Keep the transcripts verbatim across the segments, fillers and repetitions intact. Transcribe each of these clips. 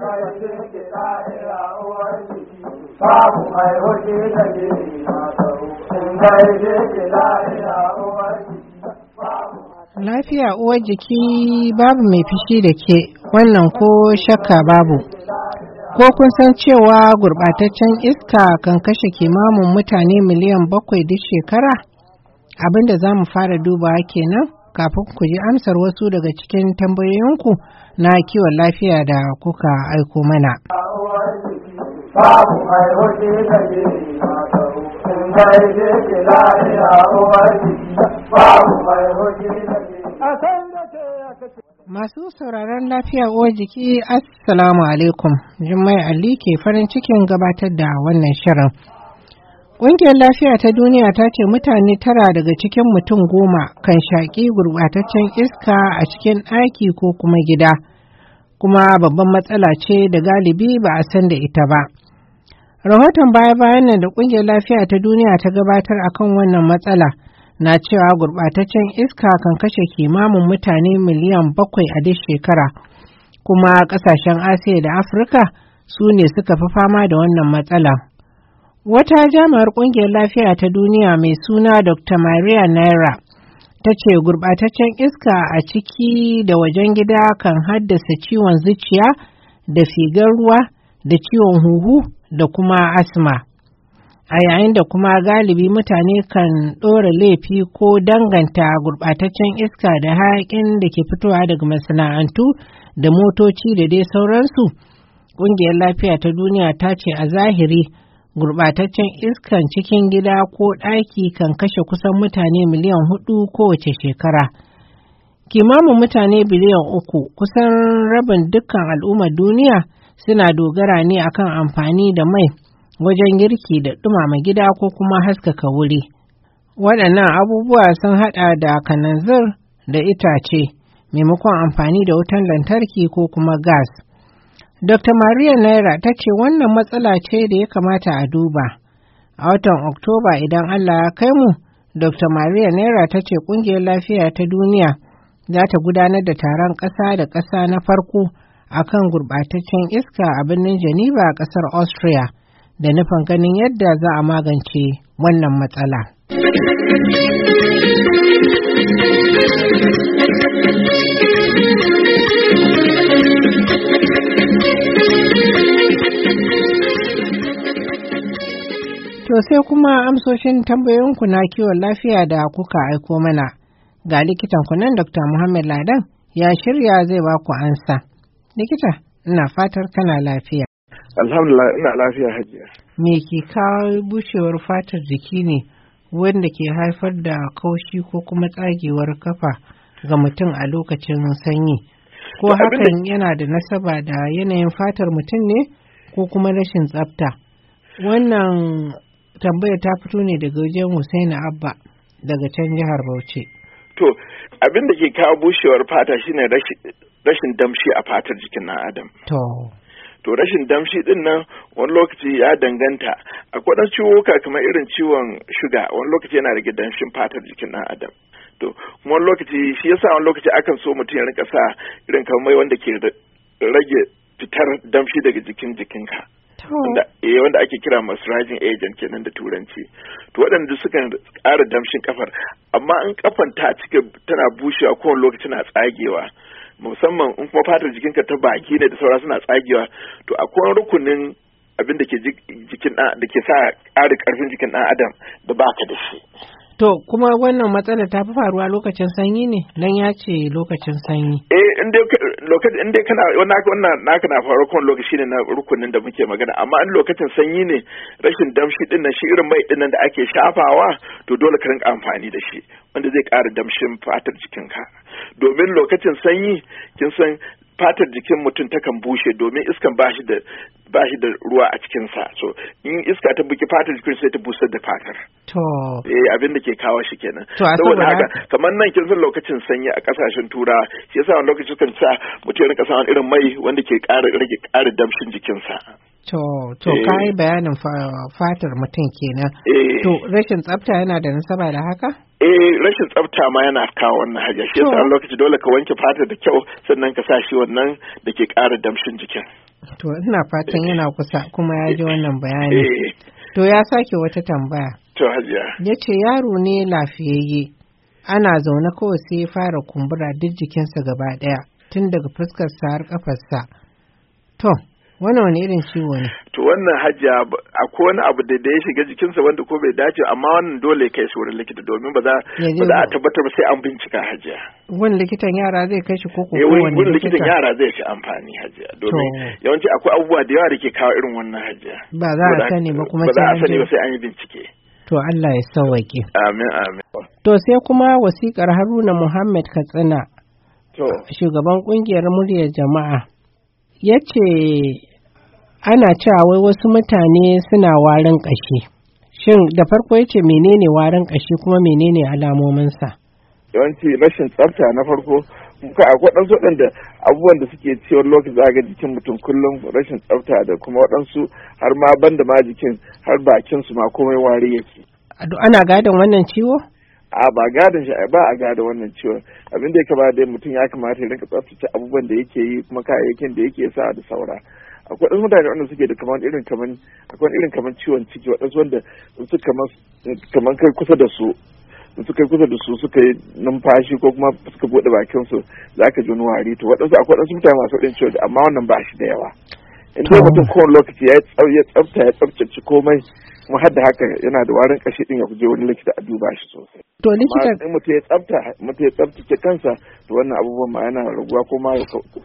babu mai hoji da ke mataru in gaishe ke lahira uwar jiki. Lafiya uwar jiki babu mai fishi da ke, wannan ko shakka babu. Ko kun san cewa gurɓataccen iska kan kashe kimanin mutane miliyan bakwai duk shekara? Abinda za mu fara dubawa kenan kafin ku ji amsar wasu daga cikin tambayoyinku na kiwon lafiya da kuka aiko mana. Babu mai hoji da ke mataru in gaishe ke lahira uwar jiki. Babu mai hoji da ke Masu sauraron lafiya uwar jiki, Assalamu alaikum. Jummai Ali ke farin cikin gabatar da wannan shirin. Ƙungiyar lafiya ta duniya ta ce mutane tara daga cikin mutum goma kan shaƙi gurɓataccen iska a cikin ɗaki ko kuma gida, kuma babban matsala ce da galibi ba a san da ita ba. Rahoton baya-bayan nan da ƙungiyar lafiya ta duniya ta gabatar akan wannan matsala na cewa gurɓataccen iska kan kashe kimanin mutane miliyan bakwai a duk shekara, kuma ƙasashen Asiya da Afirka su ne suka fi fama da wannan matsala. Wata jami'ar ƙungiyar lafiya ta duniya mai suna Doctor Maria Naira ta ce gurɓataccen iska a ciki da wajen gida kan haddasa ciwon zuciya da figar ruwa da ciwon huhu da kuma asma. A yayin da kuma galibi mutane kan ɗora laifi ko danganta gurɓataccen iska da hayaƙin da ke fitowa daga masana'antu da motoci da dai sauransu, ƙungiyar lafiya ta duniya ta ce a zahiri gurɓataccen iskan cikin gida ko ɗaki kan kashe kusan mutane miliyan hudu kowace shekara. Kimanin mutane biliyan uku, kusan rabin dukkan al'ummar duniya, suna dogara ne akan amfani da mai wajen girki da ɗumama gida ko kuma haskaka wuri. Waɗannan abubuwa sun haɗa da kananzir da itace maimakon amfani da wutan lantarki ko kuma gas. Doctor Maria Naira ta ce wannan matsala ce da ya kamata a duba. A watan Oktoba idan Allah ya kai mu, Doctor Maria Naira ta ce ƙungiyar lafiya ta duniya za ta gudanar da taron ƙasa da ƙasa na farko akan gurɓataccen iska a birnin Geneva a ƙasar Austria, da nufin ganin yadda za a magance wannan matsala. To sai kuma amsoshin tambayoyinku na kiwon lafiya da kuka aiko mana. Ga likitan kunan Doctor Muhammad Ladan ya shirya zai ba ku ansa. Likita, ina fatar kana lafiya. Alhamdulillah ina lafiya hajiya. Me ke kawo bushewar fatar jiki ne wanda ke haifar da kaushi ko kuma tsagewar kafa ga mutum a lokacin sanyi? Ko hakan yana da nasaba da yanayin fatar mutum ne ko kuma rashin tsafta? Wannan tambaya ta fito ne daga wajen Hussaini Abba daga can jihar Bauchi. To, abin da ke kawo bushewar fata shine rashin damshi a fatar jikin ɗan Adam. To. To rashin damshi din nan wani lokaci ya danganta, akwai ɗan ciwuka kamar irin ciwon shuga wani lokaci yana rage damshin fatar jikin ɗan Adam. To kuma wani lokaci shi yasa wani lokaci akan so mutum ya rinka sa irin kamar mai wanda ke rage fitar damshi daga jikin jikinka. Wanda, eh, wanda ake kira moisturizing agent kenan da turanci. To waɗanda sukan ƙara damshin kafar, amma in kafan ta cika tana bushewa kowane lokaci na tsagewa, musamman in kuma fatar jikinka ta baki ne da saura suna tsagewa, to akwai rukunin abin da ke jikin da ke sa ƙara ƙarfin jikin ɗan adam da baka da shi. To kuma wannan matsala ta fi faruwa lokacin sanyi ne? Dan ya ce lokacin sanyi. Eh, in dai lokacin in dai kana wannan naka na faruwa kowane lokaci ne na rukunin da muke magana, amma in lokacin sanyi ne rashin damshi din nan shi irin mai din nan da ake shafawa to dole ka rinka amfani da shi wanda zai ƙara damshin fatar jikinka. Domin lokacin sanyi kin san fatar jikin mutum takan bushe domin iskan bashi da bashi da ruwa a cikin sa, so in iska ta buki fatar jikin sai ta busar da fatar. To eh abin da ke kawo shi kenan. Saboda haka kamar nan kin san lokacin sanyi a kasashen tura shi yasa wani lokaci kan sa mutum ya rinka samun irin mai wanda ke ƙara rage ƙara damshin jikinsa. To, to ka yi bayanin fatar mutum kenan. To, rashin tsafta yana da nasaba da haka? Eh, rashin tsafta ma yana kawo wannan haja. Shi yasa lokaci dole ka wanke fatar da kyau sannan ka sa shi wannan da ke ƙara damshin jikin. To, ina fatan yana kusa kuma ya ji wannan bayani. To, ya sake wata tambaya. To, hajiya. Ya ce yaro ne lafiyayye. Ana zaune kawai sai ya fara kumbura duk jikinsa gaba ɗaya tun daga fuskarsa har ƙafarsa. To, wannan wani irin ciwo ne? To wannan hajiya akwai wani abu da ya shiga jikinsa wanda ko bai dace amma wannan dole kai shi wurin likita domin ba za a tabbatar ba sai an bincika hajiya. Wani likitan yara zai kai shi ko ko wani wani likitan yara zai shi amfani hajiya domin yawanci akwai abubuwa da yawa da ke kawo irin wannan hajiya. Ba za a sani ba kuma ba za a sani ba sai an yi bincike. To Allah ya sauwaƙe. Amin amin. To sai kuma wasiƙar Haruna Muhammad Katsina. To. Shugaban ƙungiyar muryar jama'a. Ya ce ana cewa wai wasu mutane suna warin ƙashi. Shin da farko ya ce menene warin ƙashi kuma menene alamominsa? Yawanci rashin tsafta na farko, muka akwai waɗansu waɗanda abubuwan da suke ciwon lokaci za ga jikin mutum kullum rashin tsafta da kuma waɗansu har ma banda ma jikin har bakin su ma komai wari yake. Ana gadon wannan ciwo? A ba gadon shi ba a gada wannan ciwon. Abin da ya kamata dai mutum ya kamata ya rinka tsaftace abubuwan da yake yi kuma kayayyakin da yake sa da saura. Akwai wasu mutane wanda suke da kaman irin kaman akwai irin kaman ciwon ciki waɗansu wanda su kaman kaman kai kusa da su suka kusa da su suka yi numfashi ko kuma suka bude bakin su za ka ji wani wari to waɗansu akwai waɗansu mutane masu ɗin ciwo amma wannan ba shi da yawa in dai mutum kowane lokaci ya tsafta ya tsaftace komai kuma har da haka yana da warin kashi din ya kuje wani likita a duba shi sosai to likita in mutum ya tsafta mutum ya tsaftace kansa to wannan abubuwan ma yana raguwa ko ma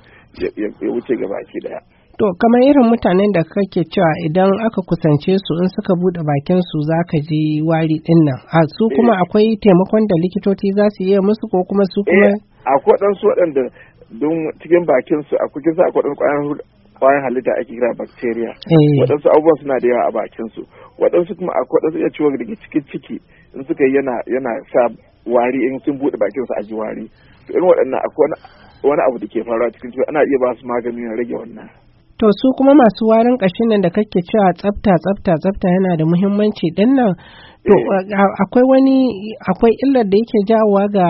ya wuce gabaki daya. To kamar irin mutanen da kake cewa idan aka kusance su in suka bude bakin su zaka ji wari din nan. A su kuma akwai taimakon da likitoci za su iya musu ko kuma su kuma akwai dan su waɗanda don cikin bakin su akwai kisa akwai dan kwayan kwayan halitta ake kira bacteria. Waɗansu abubuwan suna da yawa a bakin su. Waɗansu kuma akwai dan su iya ciwon daga cikin ciki in suka yana yana sa wari in sun bude bakin su a ji wari. To irin waɗannan akwai wani abu da ke faruwa cikin ciki ana iya ba su magani na rage wannan. To su kuma masu warin ƙashin nan da kake cewa tsafta tsafta tsafta yana da muhimmanci din nan. To akwai wani akwai illar da yake jawowa ga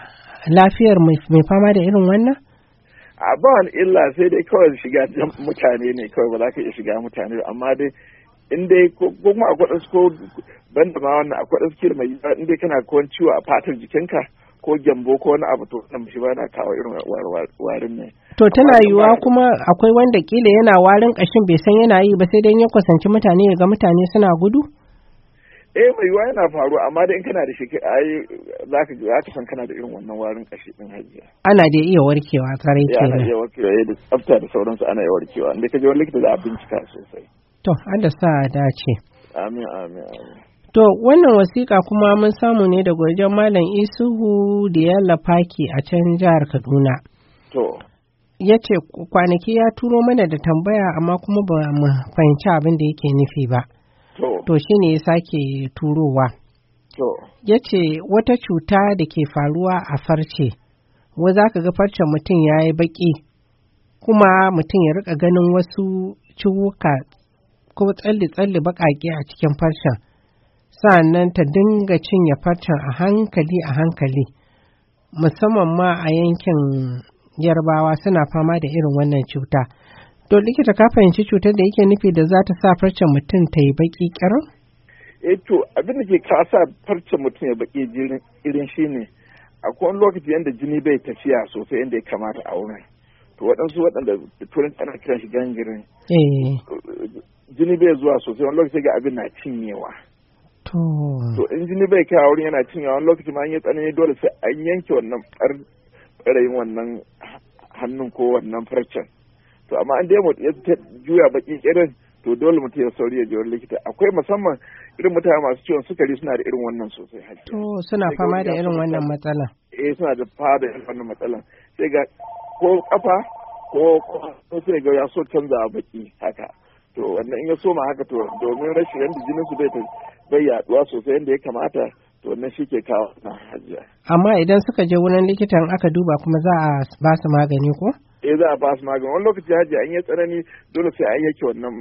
lafiyar mai fama da irin wannan? A ba wani illa sai dai kawai shiga mutane ne kawai ba za ka iya shiga mutane amma dai in dai ko kuma akwai ɗansu ko banda ma wannan akwai ɗansu kila mai in dai kana kowan ciwo a fatar jikinka ko gyambo ko wani abu to wannan shi ba na kawo irin warin ne. To tana yiwuwa kuma akwai wanda kila yana warin ƙashin bai san yana yi ba sai dai ya kusanci mutane ya ga mutane suna gudu? Eh mai yiwuwa yana faruwa amma dai in kana da shi ai zaka zaka san kana da irin wannan warin ƙashi din hajiya. Ana da iya warkewa kare kenan. Ana iya warkewa da tsafta da sauransu ana iya warkewa inda ka je wani likita za a bincika sosai. To Allah sa dace. Amin amin amin. To wannan wasiƙa kuma mun samu ne daga wajen Malam Isuhu da Yalla Faki a can jihar Kaduna. To. Ya ce kwanaki ya turo mana da tambaya amma kuma ba mu fahimci abin da yake nufi ba. To. To shi ne ya sake turowa. To. Ya ce wata cuta da ke faruwa a farce, wa za ka ga farcen mutum ya yi baƙi, kuma mutum ya riƙa ganin wasu ciwuka ko tsalle-tsalle baƙaƙe a cikin farcen. Sa'annan ta dinga cinye farcen a hankali a hankali musamman ma a yankin yarbawa suna fama da irin wannan cuta. To likita ka fahimci cutar da yake nufi da za ta sa farcen mutum ta yi baki kirin? Eh to abin da ke ka sa farcen mutum ya baki irin shi ne akwai wani lokaci yadda jini bai tafiya sosai yadda ya kamata a wurin. To waɗansu waɗanda turanci ana kiran shi gangirin. Jini bai zuwa sosai wani lokaci ga abin na cinyewa. To in jini bai kai wurin yana cinyewa wani lokaci ma an yi tsanani dole sai an yanke wannan ɓarayin wannan hannun ko wannan farcen. To amma an dai ya juya baki irin to dole mutum ya sauri ya je wani likita. Akwai musamman irin mutane masu ciwon sukari suna da irin wannan sosai. To suna fama da irin wannan matsala. Eh suna da fama da irin wannan matsalan. Sai ga ko kafa ko ko sai ga ya so canza baki haka. To wannan in ya soma haka to domin rashin yadda jinin su bai bai yaduwa sosai yadda ya kamata to wannan shi ke kawo na hajiya. Amma idan suka je wurin likitan aka duba kuma za a ba su magani ko? Eh za a ba su magani wani lokaci hajiya an yi tsanani dole sai an yake wannan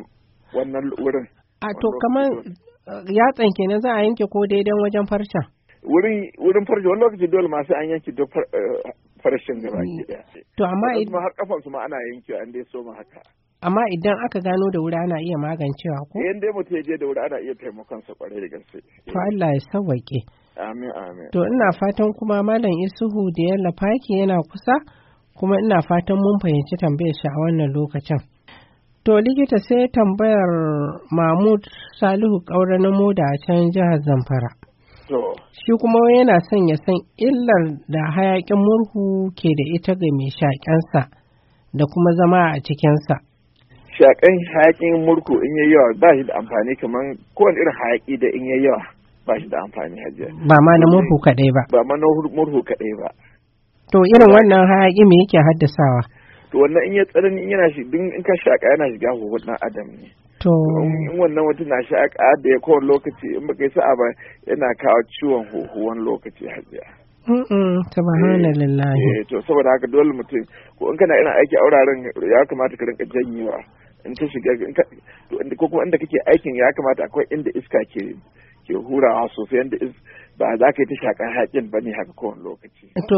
wannan wurin. A to kamar yatsan kenan za a yanke ko daidan wajen farcen? Wurin wurin farce wani lokaci dole ma sai an yanke duk farcen gaba ki daya. To amma idan har kafan su ma ana yankewa an dai so ma haka. Amma idan aka gano da wuri ana iya magancewa ko? Idan dai mutum ya je da wuri ana iya taimakon sa kwarai da gaske. To Allah ya sauwaƙe. Amin amin. To ina fatan kuma Malam Isuhu da Yalla Faki yana kusa kuma ina fatan mun fahimci tambayar shi a wannan lokacin. To likita sai tambayar Mahmud Salihu Kaura na Moda a can jihar Zamfara. To. Shi kuma yana son ya san illar da hayakin murhu ke da ita ga mai shaƙensa da kuma zama a cikinsa. Shaƙan hayakin murhu in yayi yawa ba shi da amfani kamar kowane irin hayaki da in yayi yawa ba shi da amfani hajiya. Ba ma na murhu kaɗai ba. Ba ma na murhu kaɗai ba. To irin wannan hayaki me yake haddasawa? To wannan in ya tsanani in yana shi in ka shaƙa yana shiga huhun ɗan adam ne. To in wannan mutum na shaƙa da ya kowane lokaci in baka yi sa'a ba yana kawo ciwon huhu wani lokaci hajiya. Mm subhanallahi. Eh to saboda haka dole mutum ko in kana irin aiki a wuraren ya kamata ka rinka janyewa in ka shiga ko kuma inda kake aikin ya kamata akwai inda iska ke ke hurawa sosai yanda ba za ka yi ta shaƙar haƙin ba ne haka kowane lokaci. To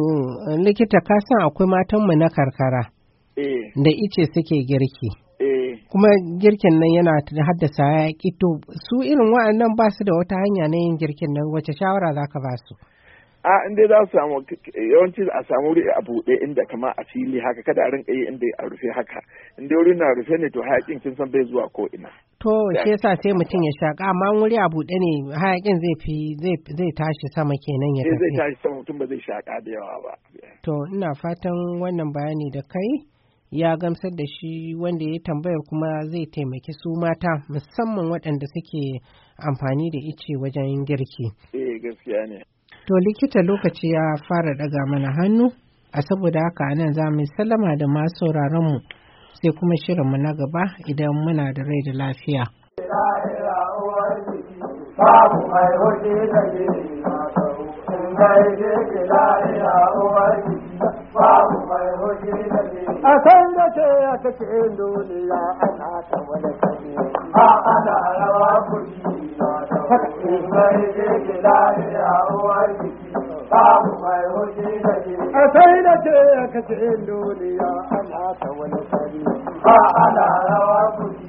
likita ka san akwai matanmu na karkara da ice suke girki. Kuma girkin nan yana haddasa hayaƙi to su irin waɗannan ba su da wata hanya na yin girkin nan wace shawara za ka ba su? A inda za su samu yawanci a samu wuri a buɗe inda kama a fili haka kada a rinka yi inda a rufe haka inda wuri na rufe ne to hayaƙin kin san bai zuwa ko ina. To shi yasa sai mutum ya shaƙa amma wuri a buɗe ne hayaƙin zai fi zai tashi sama kenan ya tafi. Zai tashi sama mutum ba zai shaƙa da yawa ba. To ina fatan wannan bayani da kai ya gamsar da shi wanda ya tambayar kuma zai taimaki su mata musamman waɗanda suke amfani da ice wajen girki. Eh gaskiya ne. To likita lokaci ya fara daga mana hannu a saboda haka nan za mu sallama da masu sauraron mu sai kuma shirinmu na gaba idan muna da rai da lafiya. Babu mai hoji da ke in gai je ke lahiya uwar babu mai hoji da ke a san da ce a cikin duniya ana ta wani sani a ana rawa kuri in gai je ke lahiya uwar babu mai hoji da ke a sai da ce a cikin duniya ana ta wani sani a ana rawa kuri